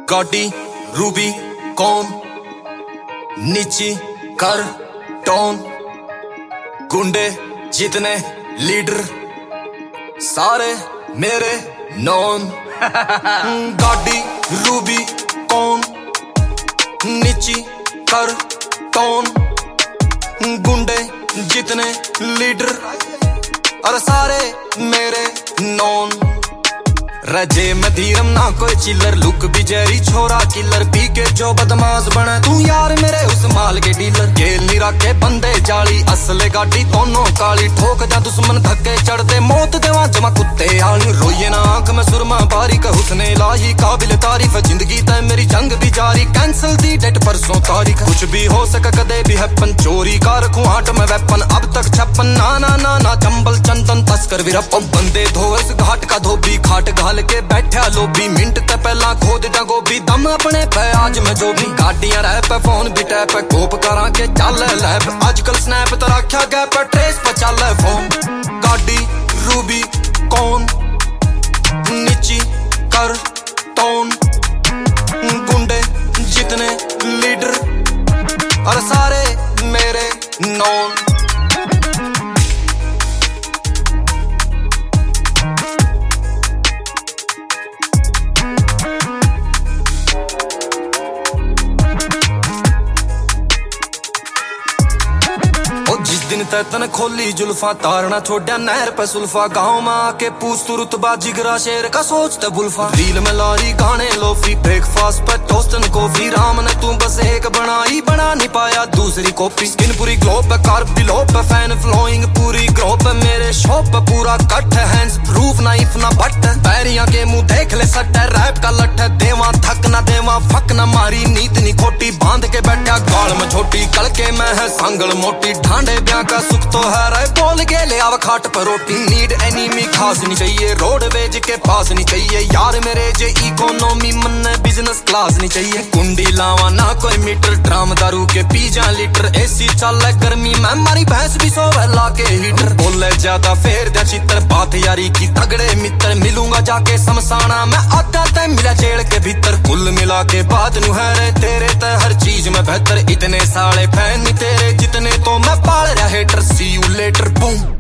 गाड़ी रूबी कौन नीची कर टोन गुंडे जितने लीडर सारे मेरे नॉन गाड़ी रूबी कौन नीची कर टोन गुंडे जितने लीडर और सारे मेरे नॉन रजे में धीरम ना कोई चिल्लर लुक भी जैरी छोरा किलर पी के जो बदमाश बने तू यार मेरे उस माल के डीलर गेल नहीं रखे बंदे जाली असले गाड़ी दोनों काली ठोक जा दुश्मन धक्के चढ़ते मौत देवा जमा कुत्ते आलू रोइए ना आंख में सुरमा बारी का हुस्ने लाही काबिल तारीफ जिंदगी तय मेरी जंग भी जारी कैंसिल दी डेट परसों तारीख कुछ भी हो सके कदे भी हैपन चोरी का रखूं हाथ में वेपन अब तक छप्पन ना ना ना ना चंबल चंदन तस्कर वीरप्पन बंदे धो इस घाट का धोबी खाट घाल के बैठा लोबी मिनट ते पहला खोद दा गोभी दम अपने पे आज मैं जो भी गाड़ियां रह पे फोन भी टैप पे कोप करा के चल लैब आजकल स्नैप तो रखा गया पे ट्रेस पे चल फोन गाड़ी रूबी कौन नीची कर टोन गुंडे जितने लीडर और सारे मेरे नॉन दिन तन खोली जुल्फा तारना छोड़ा नहर पे सुल्फा गाँव में आके पूछ तू रुतबा जिगरा शेर का सोचते बुल्फा रील में लारी गाने लोफी ब्रेकफास्ट पे टोस्ट कॉफी राम ने तू बस एक बनाई बना नहीं पाया दूसरी कॉपी स्किन पूरी ग्लो पे कार्ब बिलो पे फैन फ्लोइंग पूरी ग्रो पे मेरे शॉप पे पूरा कट है हैंड्स प्रूफ नाइफ ना बट पैरिया के मुंह देख ले सट है रैप का लट है देवा थक ना देवा फक ना मारी नीत नहीं खोटी बांध के बैठा गाल में छोटी कल के मैं है सांगल मोटी ढांडे का सुख तो है रे बोल के ले आव खाट पर रोटी नीड एनीमी खास नहीं चाहिए रोडवेज के पास नहीं चाहिए यार मेरे जे इकोनॉमी मन बिजनेस क्लास नहीं चाहिए कुंडी लावा ना कोई मीटर ड्राम दारू के पी जा लीटर एसी चल गर्मी में मारी भैंस भी सोवे ला के हीटर बोले ज्यादा फेर दे चित्र बात यारी की तगड़े मित्र मिलूंगा जाके समसाना मैं आधा तय मिला जेल के भीतर कुल मिला के बात नु है रे तेरे ते हर चीज में बेहतर इतने साले फैन नहीं तेरे जितने तो मैं पाल रहा haters, see you later, boom.